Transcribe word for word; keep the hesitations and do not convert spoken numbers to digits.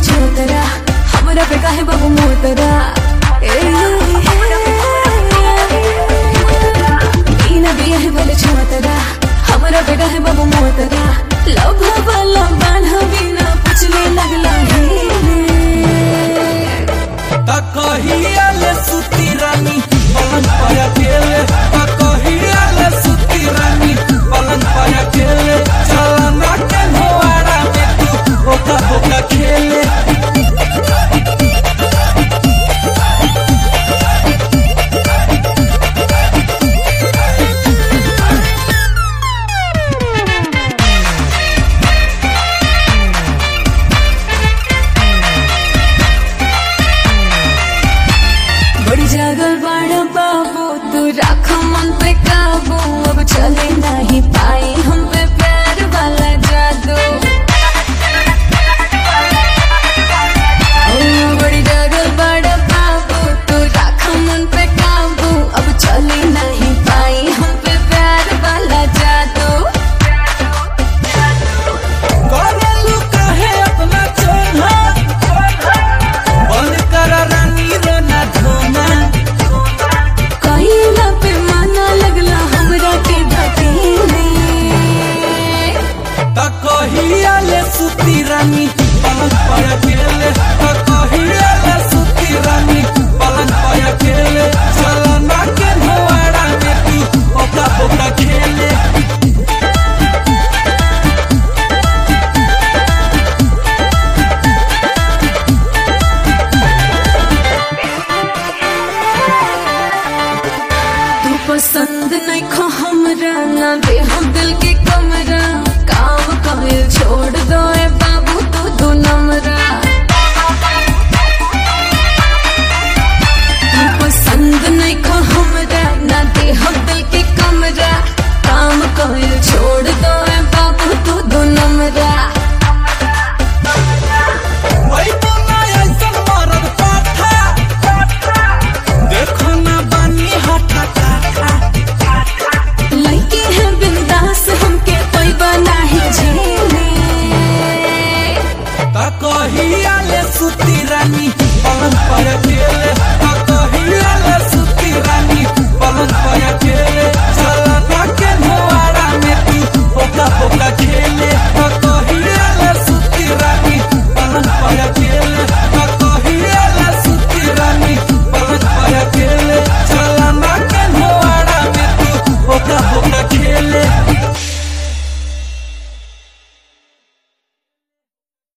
छोतरा हमरा पे काहे बाबू मोतरा बिना बिया है बोले छोतरा हमरा पे काहे बाबू मोतरा लव वाला बांधा बिना पूछने लगला है कहिया ले सुती रानी पलंग पर अकेले कहिया ले सुती रानी पलंग पर अकेले चला ना के मोवाड़ा में तू होका होका खेले बड़ी जागल बाड़ा बाबू तू रख मन पे काबू अब चले नहीं पाई हम पे प्यार वाला जादू ओ बड़ी जागल बाड़ा बाबू तू रख मन पे काबू अब चले नहीं पाई हम पे प्यार वाला जादू करेलू काहे अपना चोना बंद कर रानी रोना धोना कहिला पे माना लगला हमरा के धकेले कहिया ले सुती रानी पलंग पर अकेले कहिया ले सुती रानी पलंग पर अकेले चला ना के मोवाड़ा में तू होका होका खेले तू पसंद नहीं खो हमरा ना दे हम दिल के कमरा काम कायल छोड़ दो ए बाबू तू दो नमरा तू पसंद नहीं खो हमरा ना दे हम दिल के कमरा काम कायल छोड़ दो ए बाबू तू दो नमरा वही तो ना ऐसा मरद पाठा देखो ना बानी हटा काठा लड़की है बिंदास हमके कोई बना ही झेले कहिया ले सुती रानी पलंग पर अकेले